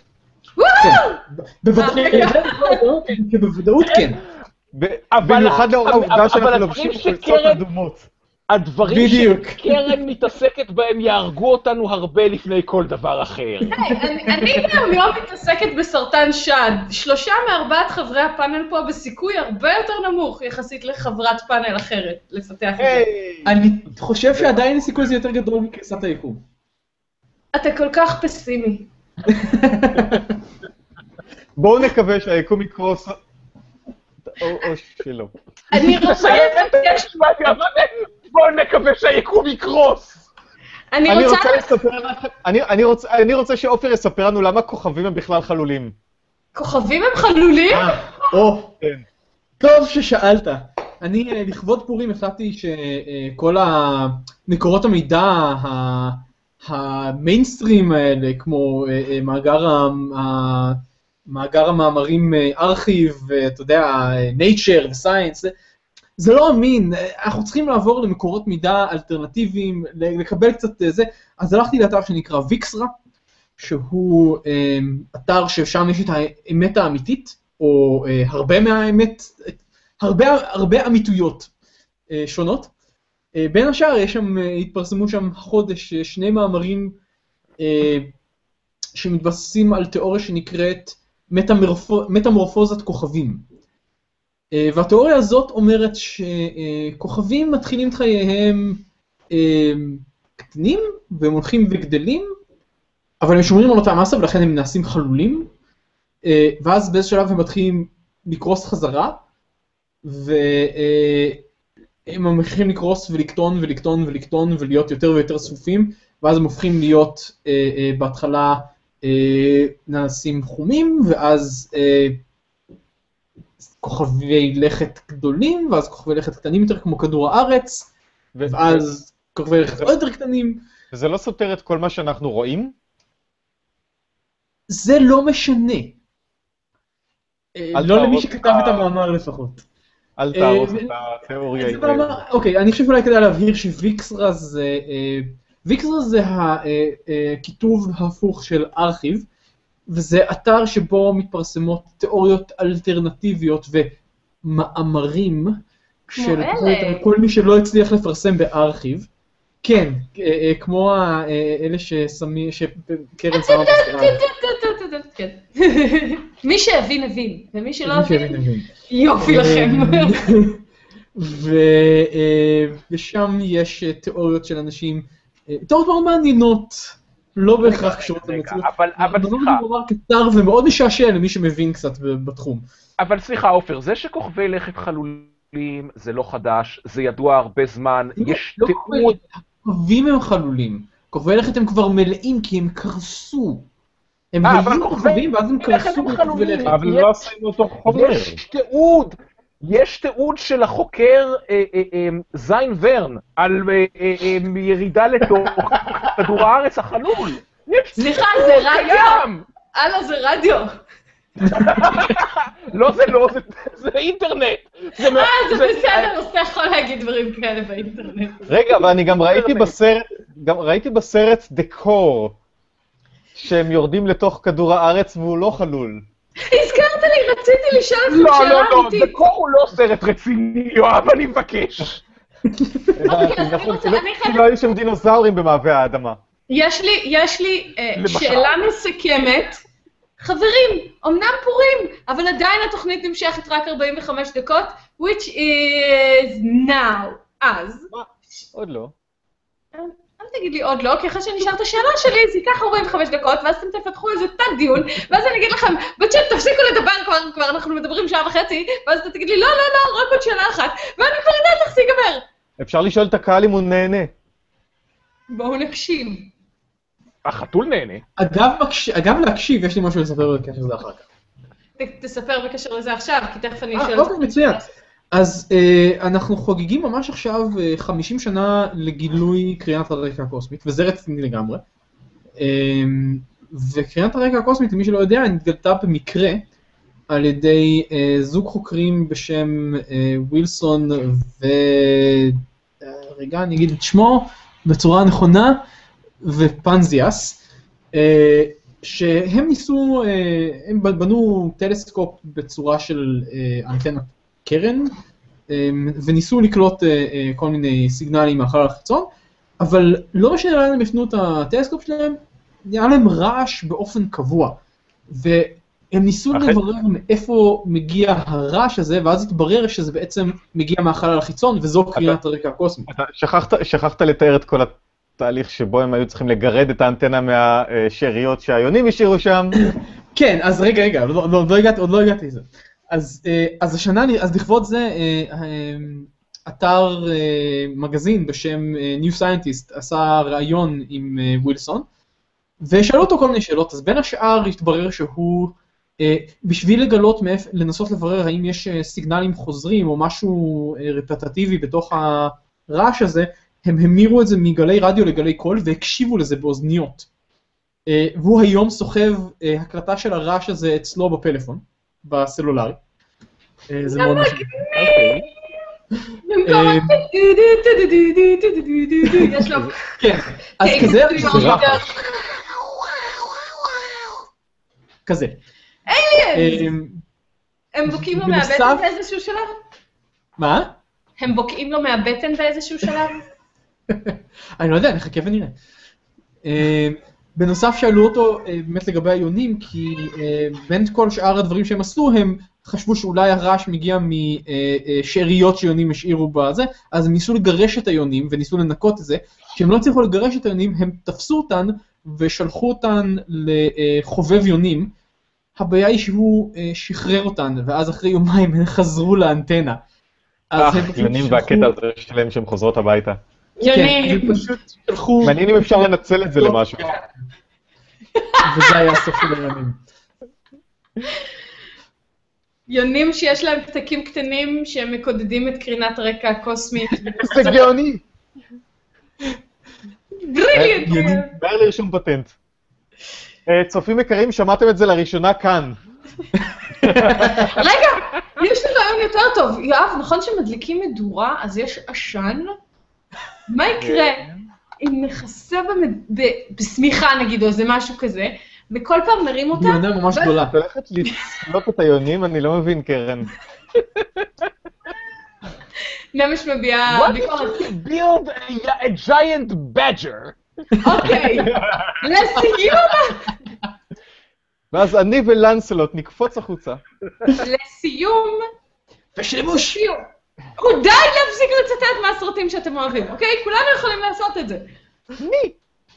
בוודאות כן. במיוחד לאור העובדה שאנחנו לובשים חולצות אדומות. הדברים שקרן מתעסקת בהם יהרגו אותנו הרבה לפני כל דבר אחר. אני גם לא מתעסקת בסרטן שד. 3 מ-4 חברי הפאנל פה בסיכוי הרבה יותר נמוך יחסית לחברת פאנל אחרת לפתח את זה. אני חושב שעדיין הסיכוי הזה יותר גדול מקריסת היקום. אתה כל כך פסימי. בואו נקווה שהיקום יקרוס, או שלא. אני רוצה לבקש... בואו נקווה שהיקום יקרוס. אני רוצה שאופר יספר לנו למה כוכבים הם בכלל חלולים. כוכבים הם חלולים? טוב ששאלת. אני לכבוד פורים החלטתי שכל מקורות המידע המיינסטרים האלה, כמו מאגר המאמרים ארכיב, אתה יודע, nature ו-science, זה לא אמין, אנחנו צריכים לעבור למקורות מידע אלטרנטיביים, לקבל קצת זה, אז הלכתי לאתר שנקרא ויקסרה, שהוא אתר ששם יש את האמת האמיתית, או הרבה מהאמת, הרבה אמיתויות שונות. בין השאר התפרסמו שם חודש 2 מאמרים שמתבססים על תיאוריה שנקראת מטמורפוזת כוכבים. והתיאוריה הזאת אומרת שכוכבים מתחילים את חייהם קטנים, והם הולכים וגדלים, אבל הם שומרים על אותה מסה ולכן הם נעשים חלולים, ואז באיזה שלב הם מתחילים לקרוס חזרה, והם מתחילים לקרוס ולקטון ולקטון ולקטון ולהיות יותר ויותר צפופים, ואז הם הופכים להיות בהתחלה נעשים חומים, ואז כוכבי לכת גדולים, ואז כוכבי לכת קטנים יותר כמו כדור הארץ, ואז כוכבי לכת עוד יותר קטנים. וזה לא סותר את כל מה שאנחנו רואים? זה לא משנה. לא למי שכתב את המאמר לפחות. אל תהרוס את התיאוריה. אוקיי, אני חושב אולי כדאי להבהיר שוויקסרה זה הכיתוב ההפוך של ארכיב, וזה אתר שבו מתפרסמות תיאוריות אלטרנטיביות ומאמרים של כל מי שלא הצליח לפרסם בארכיב. כן, כמו אלה שקרן שמה בסדר. מי שהבין הבין, ומי שלא הבין, יופי לכם. ושם יש תיאוריות של אנשים, תיאוריות מאוד מעניינות. לא בהכרח קשורות למציאות. אבל סליחה. זה דבר קצר ומאוד משעשע למי שמבין קצת בתחום. אבל סליחה, עופר, זה שכוכבי לכת חלולים זה לא חדש, זה ידוע הרבה זמן, יש תיעוד... כוכבים הם חלולים. כוכבי לכת הם כבר מלאים כי הם קרסו. הם היו כוכבים ואז הם קרסו בכוכבי לכת. אבל לא עשינו אותו חומר. יש תיעוד של החוקר זיין ורן על ירידה לתוך כדור הארץ החלול. סליחה, זה רדיו? הלו, זה רדיו. לא, זה אינטרנט. זה בסדר, אז אתה יכול להגיד דברים כאלה באינטרנט. רגע, אבל אני גם ראיתי בסרט דקור, שהם יורדים לתוך כדור הארץ והוא לא חלול. הזכרת לי, רציתי לשאול אותך שאלה אמיתית. לא, דקור הוא לא סרט רציני, יואב, אני מבקש. כי לא היו שם דינוזאורים במעבה האדמה. יש לי שאלה מסכמת. חברים, אמנם פורים, אבל עדיין התוכנית נמשכת רק 45 דקות, which is now. אז... עוד לא. אל תגיד לי עוד לא, כי אחרי שנשאר את השאלה שלי, זה ייקח 45 דקות, ואז אתם תפתחו איזה תת דיון, ואז אני אגיד לכם, בצ'אט, תפסיקו לדבר, כבר אנחנו מדברים 1.5 שעה, ואז אתה תגיד לי, לא, רק עוד שאלה אחת, ואני כבר יודעת איך זה ייגמר. אפשר לשאול את הקהל אם הוא נהנה. בואו נקשיב. החתול נהנה. אגב להקשיב, יש לי משהו לספר בקשר לזה אחר כך. תספר בקשר לזה עכשיו, כי תכף אני אשאל. אוקיי, מצוין. אז אנחנו חוגגים ממש עכשיו 50 שנה לגילוי קרינת הרקע הקוסמית, וזה רציני לגמרי. וקרינת הרקע הקוסמית, למי שלא יודע, נתגלתה במקרה על ידי זוג חוקרים בשם ווילסון רגע, אני אגיד את שמו בצורה נכונה, ופנזיאס, שהם ניסו, הם בנו טלסקופ בצורה של אנטנת קרן, וניסו לקלוט כל מיני סיגנלים מהחלל החיצון, אבל לא משנה לאן הם הפנו את הטלסקופ שלהם, היה להם רעש באופן קבוע, והם ניסו לברר מאיפה מגיע הרעש הזה, ואז התברר שזה בעצם מגיע מהחלל החיצון, וזו קרינת הרקע הקוסמית. שכחת לתאר את כל התהליך שבו הם היו צריכים לגרד את האנטנה מהשאריות שהיונים השאירו שם. כן, אז רגע, עוד לא הגעתי לזה. אז השנה, אז לכבוד זה, אתר מגזין בשם New Scientist עשה ראיון עם ווילסון, ושאלו אותו כל מיני שאלות, אז בין השאר התברר שהוא, בשביל לנסות לברר האם יש סיגנלים חוזרים או משהו רפטטיבי בתוך הרעש הזה, הם המירו את זה מגלי רדיו לגלי קול והקשיבו לזה באוזניות. והוא היום סוחב הקלטה של הרעש הזה אצלו בפלאפון, בסלולרי. זה מאוד משהו. יש לו... כן, אז כזה... כזה. אליאנס! הם בוקעים לו מהבטן באיזשהו שלב? מה? הם בוקעים לו מהבטן באיזשהו שלב? אני לא יודע, נחכה ונראה. בנוסף שאלו אותו באמת לגבי היונים, כי בין כל שאר הדברים שהם עשו, הם חשבו שאולי הרעש מגיע משאריות שיונים השאירו בזה, אז הם ניסו לגרש את היונים וניסו לנקות את זה. כשהם לא הצליחו לגרש את היונים, הם תפסו אותן ושלחו אותן לחובב יונים. הבעיה היא שהוא שחרר אותן, ואז אחרי יומיים הם חזרו לאנטנה. יונים והקטע הזה שלהם שהן חוזרות הביתה. יונים. מעניין אם אפשר לנצל את זה למשהו. וזה היה הסוף של היונים. יונים שיש להם פתקים קטנים שהם מקודדים את קרינת הרקע הקוסמית. זה גאוני. בריליאנט. בעיה לרשום פטנט. צופים יקרים, שמעתם את זה לראשונה כאן. רגע, יש לי רעיון יותר טוב. יואב, נכון שמדליקים מדורה, אז יש עשן? מה יקרה אם נחסה בסמיכה נגיד, או איזה משהו כזה, וכל פעם נרים אותה? יונה ממש גדולה. את הולכת לצלוק את היונים? אני לא מבין, קרן. נמש מביאה ביקורת. Build a giant badger. אוקיי, לסיום. ואז אני ולנסלוט נקפוץ החוצה. לסיום. ושלמוש. הוא די להפסיק לצטט מהסרטים שאתם אוהבים, אוקיי? כולנו יכולים לעשות את זה. מי?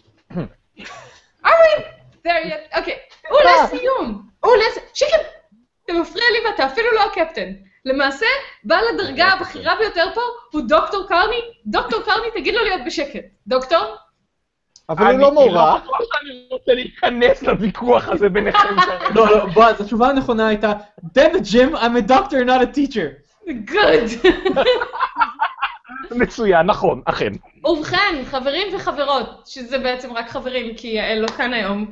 אוקיי, הוא לסיום. שיקר, אתה מפריע לי ואתה אפילו לא הקפטן. למעשה, בעל הדרגה הבכירה ביותר פה הוא דוקטור קרני. דוקטור קרני, תגיד לו להיות בשקט. דוקטור? אבל הוא לא מורה. אני רוצה להיכנס לוויכוח הזה ביניכם. לא, בוא, התשובה הנכונה הייתה, Damn it, Jim, I'm a doctor, not a teacher. Good. מצוין, נכון, אכן. ובכן, חברים וחברות, שזה בעצם רק חברים, כי יעל לא כאן היום.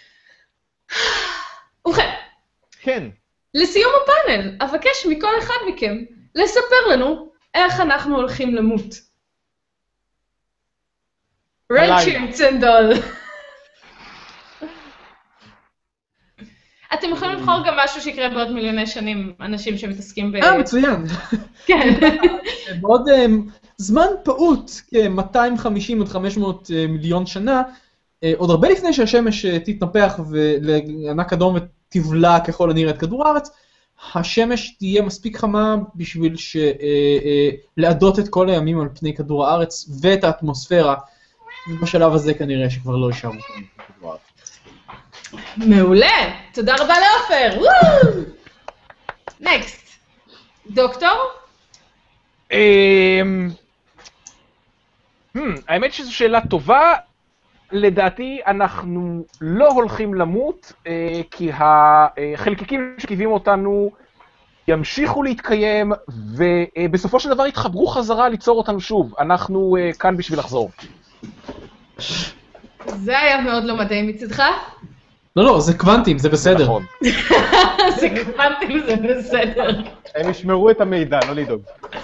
ובכן. כן. לסיום הפאנל, אבקש מכל אחד מכם לספר לנו איך אנחנו הולכים למות. רצ'ים צנדול. אתם יכולים לבחור גם משהו שיקרה בעוד מיליוני שנים, אנשים שמתעסקים מצוין. כן. בעוד זמן פעוט, כ-250 עד 500 מיליון שנה, עוד הרבה לפני שהשמש תתנפח ולענק אדום ותבלע ככל הנראה את כדור הארץ, השמש תהיה מספיק חמה בשביל לעדות את כל הימים על פני כדור הארץ ואת האטמוספירה, ובשלב הזה כנראה שכבר לא יישארו כדור הארץ. מעולה, תודה רבה לאופר. נקסט. דוקטור? האמת שזו שאלה טובה. לדעתי אנחנו לא הולכים למות, כי החלקיקים שקיבים אותנו ימשיכו להתקיים, ובסופו של דבר יתחברו חזרה ליצור אותנו שוב. אנחנו כאן בשביל לחזור. זה היה מאוד לא מדעי מצדך. לא, זה קוונטים, זה בסדר. נכון. זה קוונטים, זה בסדר. הם ישמרו את המידע, לא לדאוג.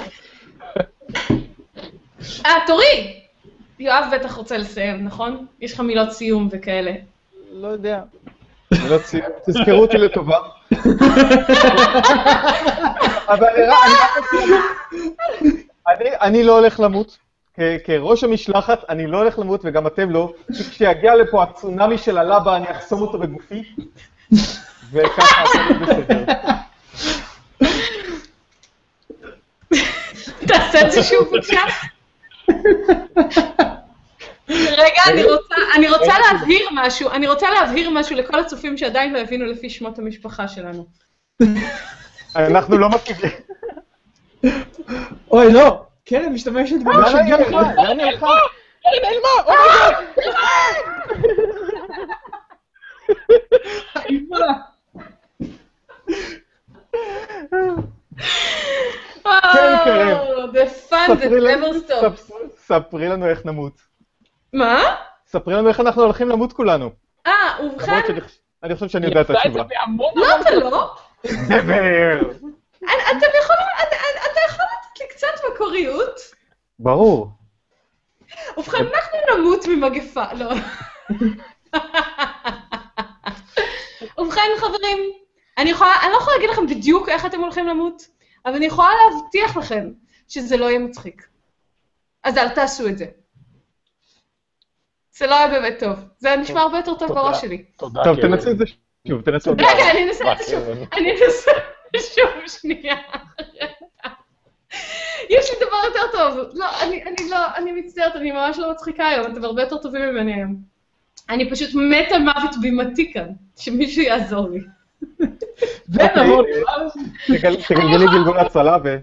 תורי! יואב בטח רוצה לסיים, נכון? יש לך מילות סיום וכאלה. לא יודע. תזכרו אותי לטובה. אבל אני לא הולך למות. כראש המשלחת, אני לא הולך למות, וגם אתם לא. כשיגיע לפה הצונאמי של הלבה, אני אחסום אותו בגופי. וככה, זה בסדר. תעשה את זה שוב בבקשה. רגע, אני רוצה להבהיר משהו לכל הצופים שעדיין לא הבינו לפי שמות המשפחה שלנו. אנחנו לא מכירים. אוי, לא! קרן משתמשת במה שגיל לך. לאן היא הלכה? קרן נעלמה! כן, קרן. The fun that never stops. ספרי לנו איך נמות. מה? ספרי לנו איך אנחנו הולכים למות כולנו. ובכן... אני חושב שאני יודע את התשובה. לא, אתה לא. דבר! אתה יכול לתת לי קצת מקוריות? ברור. ובכן, אנחנו נמות ממגפה, לא. ובכן, חברים, אני לא יכולה להגיד לכם בדיוק איך אתם הולכים למות, אבל אני יכולה להבטיח לכם שזה לא יהיה מצחיק. אז אל תעשו את זה. זה לא היה באמת טוב. זה נשמע הרבה יותר טוב בראש שלי. תודה. טוב, תנסו את זה שוב, תנסו את זה. רגע, אני אנסה את זה שוב. אני אנסה את זה שוב, שנייה. יש לי דבר יותר טוב. לא, אני מצטערת, אני ממש לא מצחיקה היום, אתם הרבה יותר טובים ממני היום. אני פשוט מתה מוות בימתי כאן, שמישהו יעזור לי. תגלגלי גלגול הצלה ו...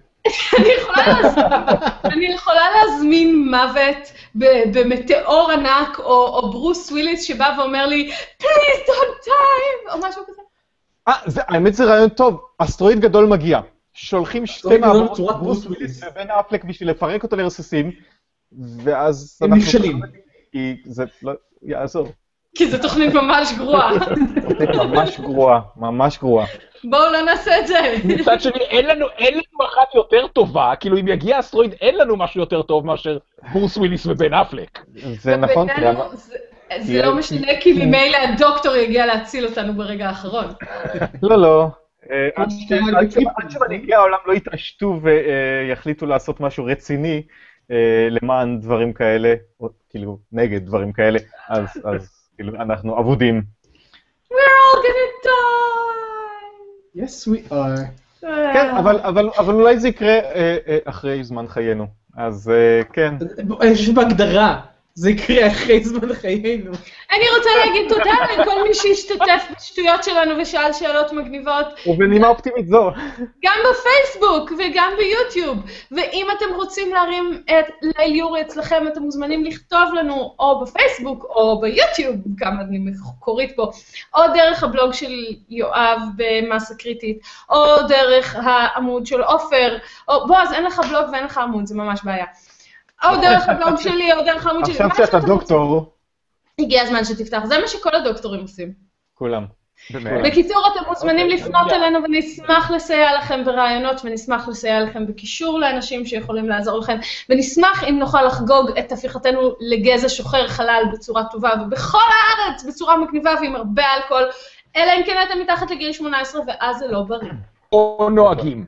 אני יכולה להזמין מוות במטאור ענק, או ברוס וויליס שבא ואומר לי, please don't time, או משהו כזה. האמת זה רעיון טוב, אסטרואיד גדול מגיע. שולחים שתי מעברות ברוס וויליס ובין אפלק בשביל לפרק אותו לרסיסים, ואז... הם נכשלים. זה לא יעזור. כי זו תוכנית ממש גרועה. ממש גרועה, ממש גרועה. בואו לא נעשה את זה. מצד שני, אין לנו אחת יותר טובה, כאילו אם יגיע אסטרואיד, אין לנו משהו יותר טוב מאשר ברוס וויליס ובן אפלק. זה נכון, זה לא משנה, כי ממילא הדוקטור יגיע להציל אותנו ברגע האחרון. לא. עד שמנהיגי העולם לא יתעשתו ויחליטו לעשות משהו רציני למען דברים כאלה, או כאילו נגד דברים כאלה, אז כאילו אנחנו אבודים. We're all gonna die! Yes, we are. כן, אבל אולי זה יקרה אחרי זמן חיינו, אז כן. יש בהגדרה, זה יקרה אחרי זמן חיינו. אני רוצה להגיד תודה לכל מי שהשתתף בשטויות שלנו ושאל שאלות מגניבות. ובנימה אופטימית זו. גם בפייסבוק וגם ביוטיוב. ואם אתם רוצים להרים את ליל יורי אצלכם, אתם מוזמנים לכתוב לנו או בפייסבוק או ביוטיוב, גם אני קורית פה, או דרך הבלוג של יואב במסה קריטית, או דרך העמוד של עופר, או בועז, אין לך בלוג ואין לך עמוד, זה ממש בעיה. או דרך הבלוג שלי, או דרך העמוד שלי. עכשיו שאתה דוקטור. הגיע הזמן שתפתח, זה מה שכל הדוקטורים עושים. כולם. בקיצור, אתם מוזמנים לפנות אלינו ונשמח לסייע לכם ברעיונות, ונשמח לסייע לכם בקישור לאנשים שיכולים לעזור לכם, ונשמח אם נוכל לחגוג את הפיכתנו לגזע שוחר חלל בצורה טובה, ובכל הארץ בצורה מגניבה ועם הרבה אלכוהול, אלא אם כן אתם מתחת לגיל 18, ואז זה לא בריא. או נוהגים.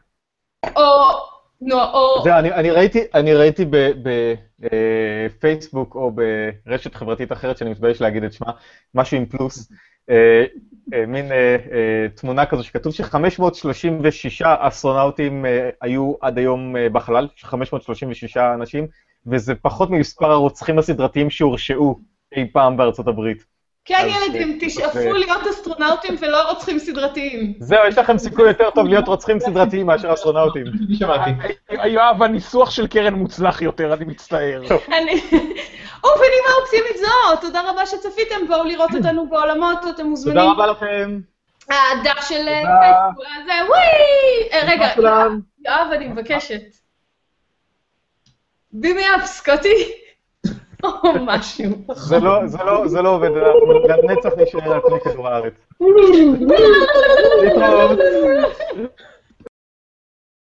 אני ראיתי בפייסבוק או ברשת חברתית אחרת שאני מתבייש להגיד את שמה, משהו עם פלוס, מין תמונה כזו שכתוב ש536 אסטרונאוטים היו עד היום בחלל, 536 אנשים, וזה פחות ממספר הרוצחים הסדרתיים שהורשעו אי פעם בארצות הברית. כן ילדים, תשאפו להיות אסטרונאוטים ולא רוצחים סדרתיים. זהו, יש לכם סיכוי יותר טוב להיות רוצחים סדרתיים מאשר אסטרונאוטים. שמעתי. יואב, הניסוח של קרן מוצלח יותר, אני מצטער. ובנימה אופטימית זו, תודה רבה שצפיתם, בואו לראות אותנו בעולמות, אתם מוזמנים. תודה רבה לכם. הדף של פייסבוק, זה וואי! רגע, יואב, אני מבקשת. בימי אפ, סקוטי. או משהו. זה לא עובד, אנחנו לנצח נשאר על פני כדור הארץ. להתראות.